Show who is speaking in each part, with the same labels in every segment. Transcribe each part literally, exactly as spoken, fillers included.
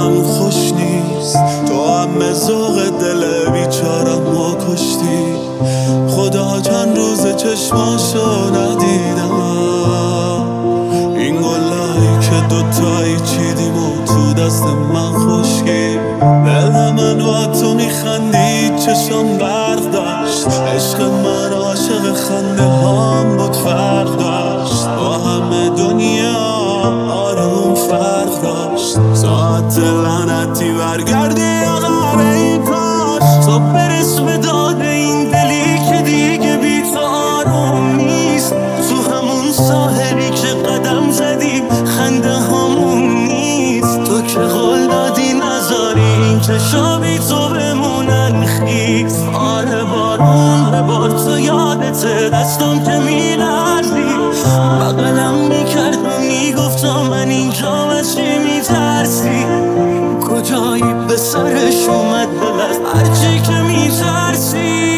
Speaker 1: حالم خوش نیست. تو هم ذوق دل بیچارم کشتی. خدا چند روز چشماشو ندیدم. این گلایی که دوتایی چیدیم و تو دست من خشکی. دل من و تو میخندید چشم برق داشت. عشق من عاشق خنده هام بود فرق داشت. با همه دنیا آرام فرق داشت. ساعت لعنتی برگردی عقب این کاش. تو برس به داد این دلی که دیگه بی تو آروم نیست. تو همون ساحلی که قدم زدی خنده همون نیست. تو که قول دادی نذاری این چشا بی تو بمونن خیس. آره بارون به بار تو یادته دستم که میلرزی. بغلم میکرد و میگفتم من اینجا از چی میترسی. کجایی به سرش اومد دل از هرچی که میترسی.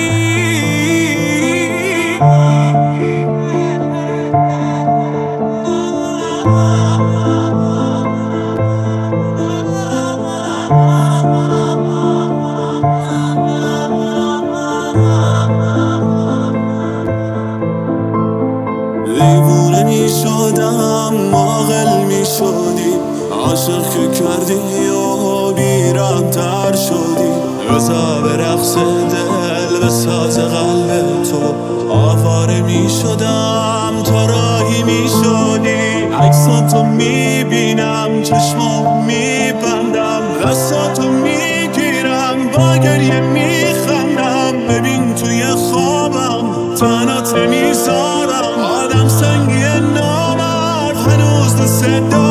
Speaker 1: دیوونه می شدم عاقل می شدی. عاشق که کردی و بیرم تر شدی. بزا به رقص دل به ساز قلب تو آواره می شدم. تا راهی می شدی. عکساتو می بینم چشمام می بندم. دستاتو می گیرم با گریه می خندم. ببین توی خوابم تنات نمی زارم. آدم سنگی نامرد هنوز دست دارم.